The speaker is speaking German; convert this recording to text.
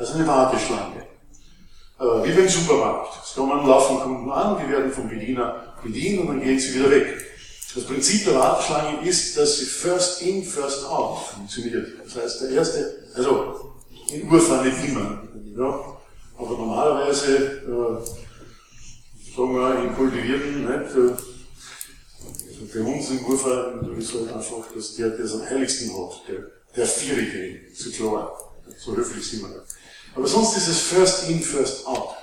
Das ist eine Warteschlange. Wie beim Supermarkt. Es laufen Kunden an, die werden vom Bediener bedient und dann gehen sie wieder weg. Das Prinzip der Warteschlange ist, dass sie first in, first out funktioniert. Das heißt, der erste, also in Urfahr nicht immer, ja, aber normalerweise, sagen wir in kultivierten, nicht, also bei uns in Urfahr ist halt einfach, dass der es am heiligsten hat, der Vierige, so klar, so höflich sind wir da. Aber sonst ist es first in, first out.